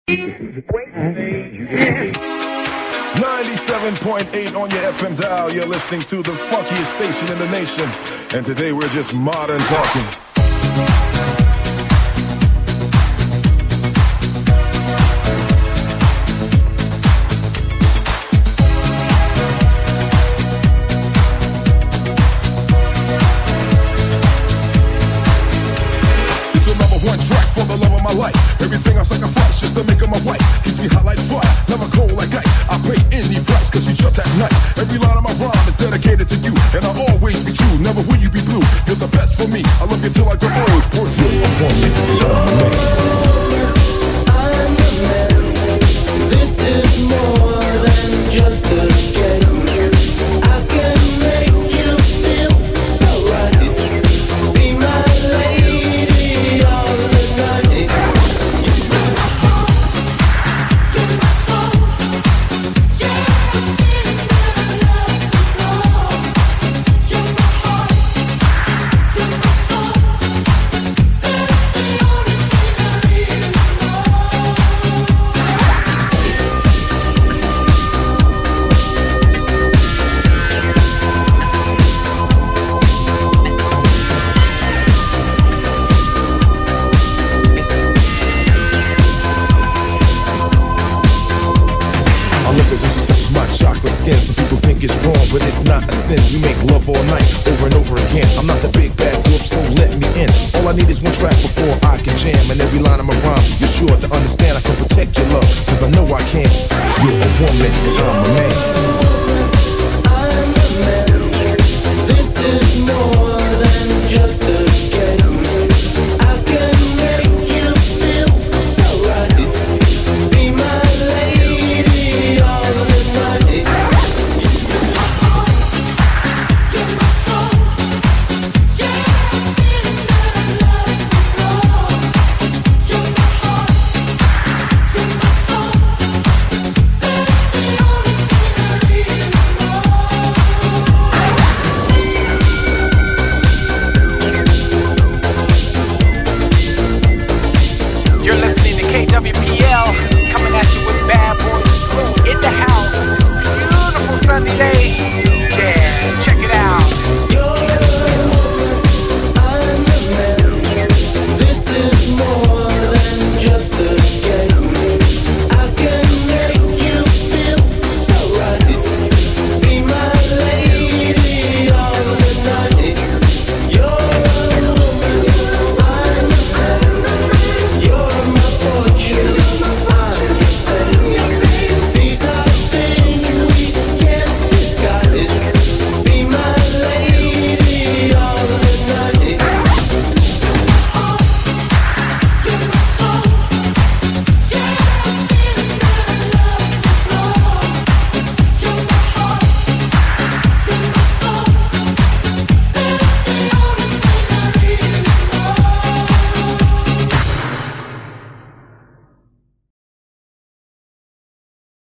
97.8 on your FM dial. You're listening to the funkiest station in the nation. And today we're just modern talking. Life. Everything I sacrifice just to make her my wife. Keeps me hot like fire, never cold like ice. I pay any price cause she's just that nice. Every line of my rhyme is dedicated to you, and I'll always be true, never will you be blue. You're the best for me, I love you till I grow old. Worth it, I want me, I'm the man. This is more than just a game. I can make you feel so right. Be my lady all the night. Some people think it's wrong, but it's not a sin. We make love all night, over and over again. I'm not the big bad wolf, so let me in. All I need is one track before I can jam. And every line of my rhyme, you're sure to understand. I can protect your love, cause I know I can. You're a woman, and I'm a man. I'm a man. This is more than just a game. I can make you feel so right. Be my lady all the night. WPL coming at you with Bad Boys in the house. It's a beautiful sunny day. Yeah,